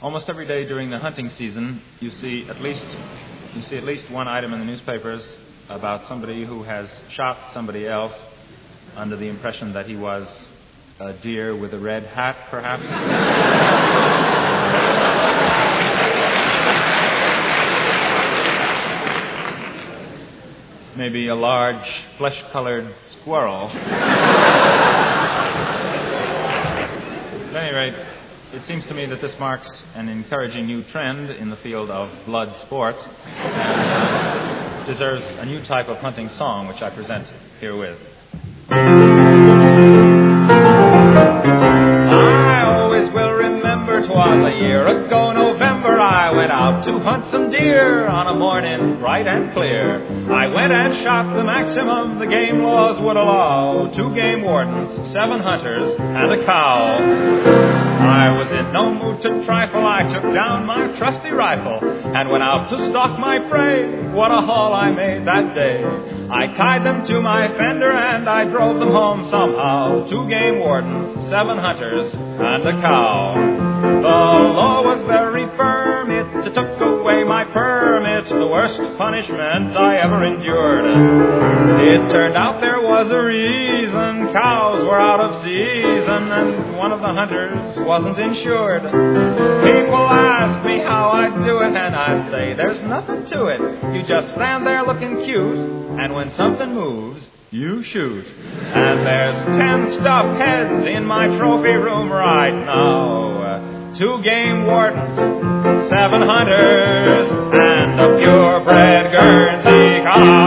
Almost every day during the hunting season, you see at least one item in the newspapers about somebody who has shot somebody else under the impression that he was a deer with a red hat, perhaps. Maybe a large, flesh-colored squirrel. At any rate, it seems to me that this marks an encouraging new trend in the field of blood sports and deserves a new type of hunting song, which I present herewith. I always will remember 'twas a year ago November, I went out to hunt some deer on a morning bright and clear. I went and shot the maximum the game laws would allow, 2 game wardens, 7 hunters, and a cow. I was in no mood to trifle, I took down my trusty rifle and went out to stalk my prey. What a haul I made that day. I tied them to my fender and I drove them home somehow, 2 game wardens, 7 hunters, and a cow. The law was very firm, it took away my permit, the worst punishment I ever endured. It turned out there was a reason, cows were out of season and one of the hunters wasn't insured. People ask me how I do it and I say there's nothing to it. You just stand there looking cute and when something moves, you shoot. And there's 10 stuffed heads in my trophy room right now. 2 game wardens, 7 hunters, and a purebred Guernsey cow.